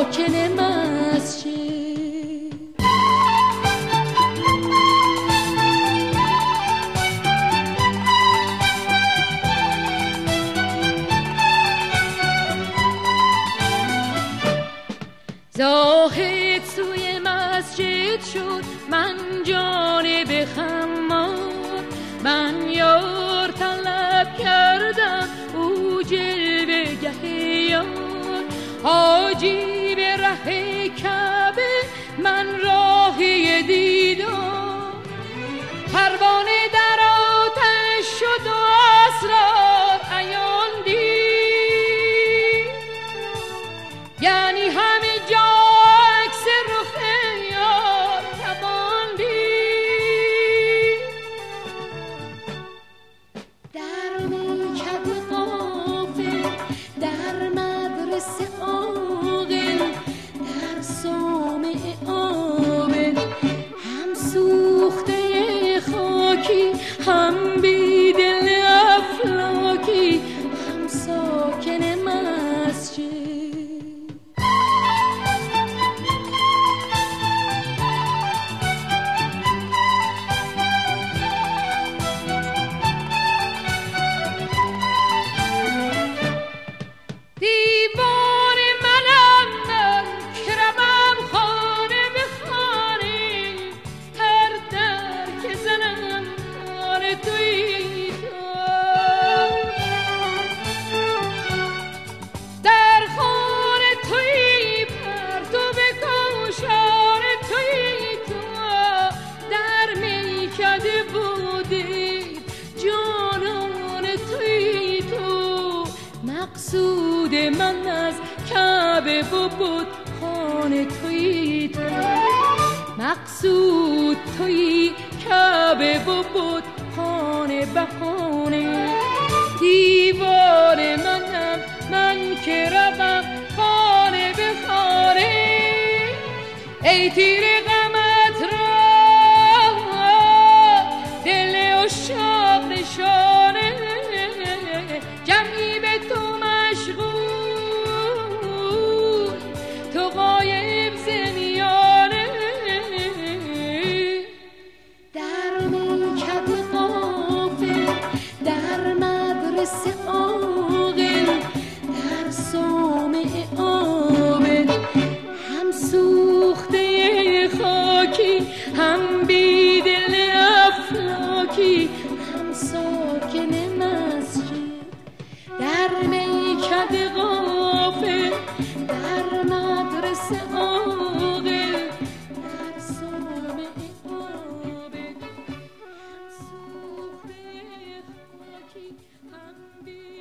ساکن مسجد. زاهد سوی مسجد شد، من جانب خمار، من یار طلب کردم او جلوه گه یار. حاجی به ره کعبه، من راهی دیدار. پروانه در آتش شد و اسرار عیان دید، یعنی همه جا عکس رخ یار توان دید. در میکده غافل، در مدرسه عاقل، در صومعه عابد، هم سوخته خاکی، هم بیدل افلاکی، هم ساکن مسجد. دیوان منم من که روم خانه به خانه، هر در که زنم آن تویی تو. در خانه تویی پرتو به کوشان تویی تو. در میکده بوده جانان تویی تو. مقصود من از کعبه و بود خانه تویی تو. مقصود تویی کعبه و بود خانه بهانه. دیوار منم من که روم خانه به خانه. ای تیر غمت را دل عشاق نشانه، جمعی به تو مشغول، تو غایب ز میانه. در میکده غافل، در مدرسه عاقل، در صومعه عابد، هم سوخته خاکی، هم بیدل افلاکی، هم ساکن مسجد. در میکده غافل، در مدرسه عاقل، در صومعه عابد، هم سوخته خاکی، هم بیدل